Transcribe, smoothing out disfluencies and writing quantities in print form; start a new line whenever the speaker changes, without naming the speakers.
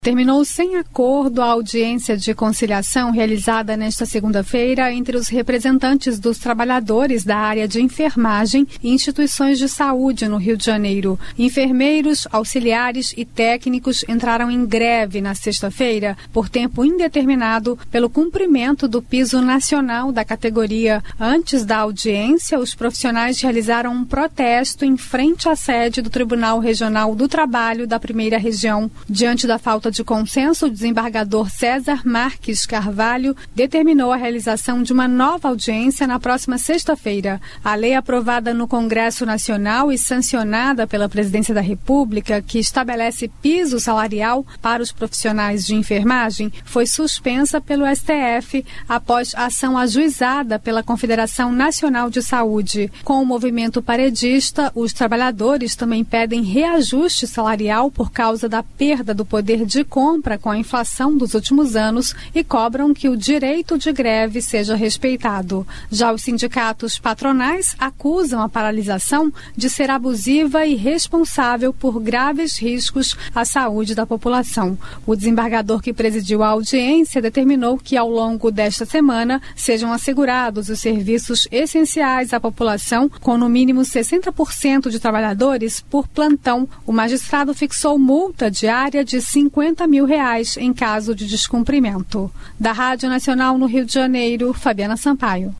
Terminou sem acordo a audiência de conciliação realizada nesta segunda-feira entre os representantes dos trabalhadores da área de enfermagem e instituições de saúde no Rio de Janeiro. Enfermeiros, auxiliares e técnicos entraram em greve na sexta-feira por tempo indeterminado pelo cumprimento do piso nacional da categoria. Antes da audiência, os profissionais realizaram um protesto em frente à sede do Tribunal Regional do Trabalho da Primeira Região. Diante da falta de consenso, o desembargador César Marques Carvalho determinou a realização de uma nova audiência na próxima sexta-feira. A lei aprovada no Congresso Nacional e sancionada pela Presidência da República, que estabelece piso salarial para os profissionais de enfermagem, foi suspensa pelo STF após ação ajuizada pela Confederação Nacional de Saúde. Com o movimento paredista, os trabalhadores também pedem reajuste salarial por causa da perda do poder de compra com a inflação dos últimos anos e cobram que o direito de greve seja respeitado. Já os sindicatos patronais acusam a paralisação de ser abusiva e responsável por graves riscos à saúde da população. O desembargador que presidiu a audiência determinou que, ao longo desta semana, sejam assegurados os serviços essenciais à população, com no mínimo 60% de trabalhadores por plantão. O magistrado fixou multa diária de R$50 mil em caso de descumprimento. Da Rádio Nacional no Rio de Janeiro, Fabiana Sampaio.